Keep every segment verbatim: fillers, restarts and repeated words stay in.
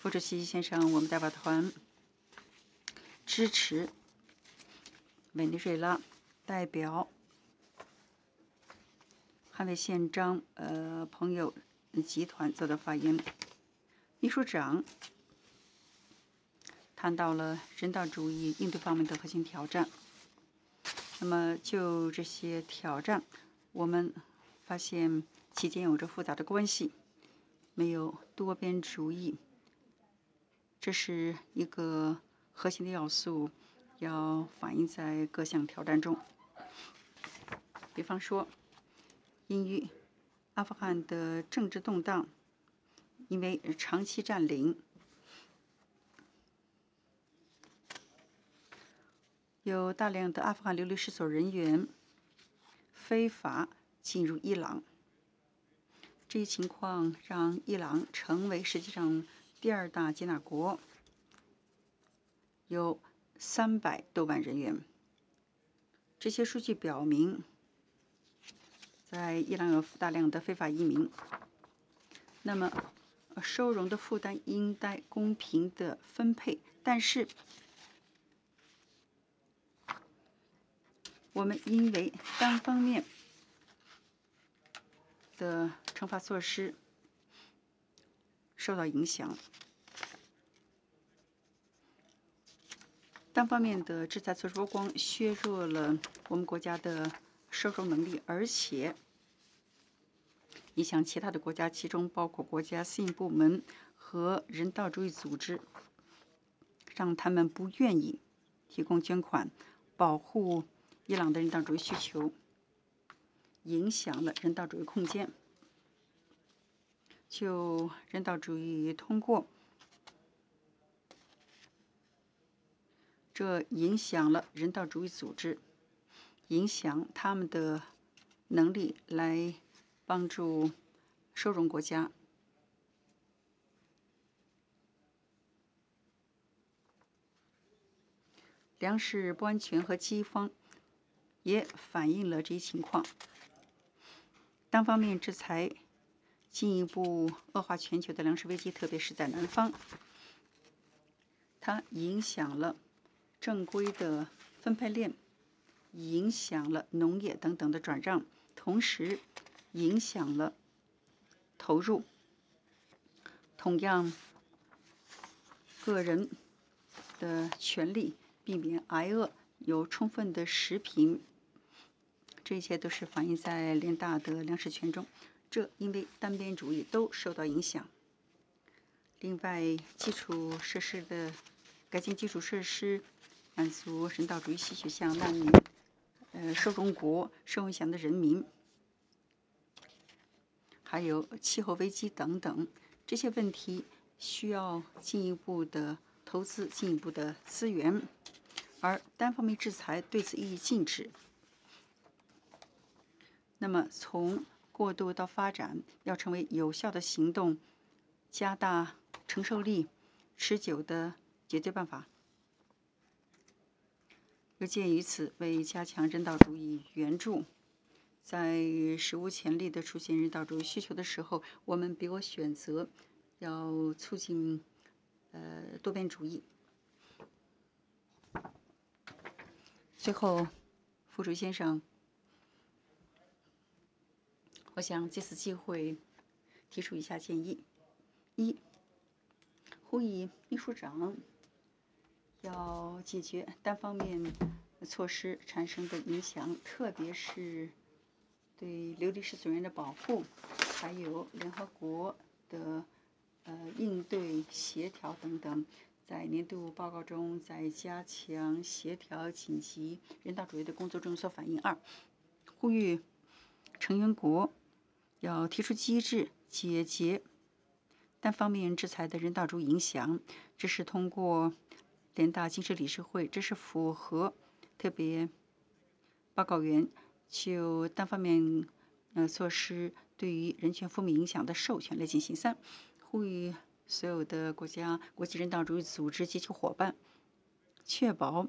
副主席先生，我们代表团支持委内瑞拉代表捍卫宪章呃朋友集团做的发言。秘书长谈到了人道主义应对方面的核心挑战。那么就这些挑战，我们发现其间有着复杂的关系，没有多边主义，这是一个核心的要素，要反映在各项挑战中。比方说，因于阿富汗的政治动荡，因为长期占领，有大量的阿富汗流离失所人员非法进入伊朗，这一情况让伊朗成为世界上第二大接纳国，有三百多万人员。这些数据表明，在伊朗有大量的非法移民，那么收容的负担应该公平的分配，但是我们因为单方面的惩罚措施受到影响，单方面的制裁措施不光削弱了我们国家的收容能力，而且影响其他的国家，其中包括国家信用部门和人道主义组织，让他们不愿意提供捐款，保护伊朗的人道主义需求，影响了人道主义空间。就人道主义通过，这影响了人道主义组织，影响他们的能力来帮助收容国家。粮食不安全和饥荒也反映了这一情况。单方面制裁进一步恶化全球的粮食危机，特别是在南方，它影响了正规的分配链，影响了农业等等的转让，同时影响了投入。同样，个人的权利避免挨饿，有充分的食品，这一切都是反映在联大的粮食权中。这因为单边主义都受到影响。另外，基础设施的改进基础设施，满足人道主义需求，像难民、呃收容国、受影响的人民，还有气候危机等等，这些问题需要进一步的投资、进一步的资源，而单方面制裁对此予以禁止。那么，从过渡到发展，要成为有效的行动，加大承受力、持久的解决办法。有鉴于此，为加强人道主义援助，在史无前例的出现人道主义需求的时候，我们别无选择，要促进呃多边主义。最后，副主席先生，我想借此机会提出以下建议：一、呼吁秘书长要解决单方面措施产生的影响，特别是对流离失所人的保护，还有联合国的呃应对协调等等，在年度报告中，在加强协调紧急人道主义的工作中有所反映。二、呼吁成员国要提出机制解决单方面制裁的人道主义影响，这是通过联大经社理事会，这是符合特别报告员就单方面呃措施对于人权负面影响的授权来进行。三、呼吁所有的国家、国际人道主义组织及其伙伴，确保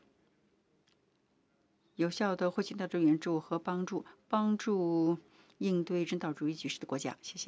有效的获取人道主义援助和帮助，帮助应对人道主义局势的国家。谢谢。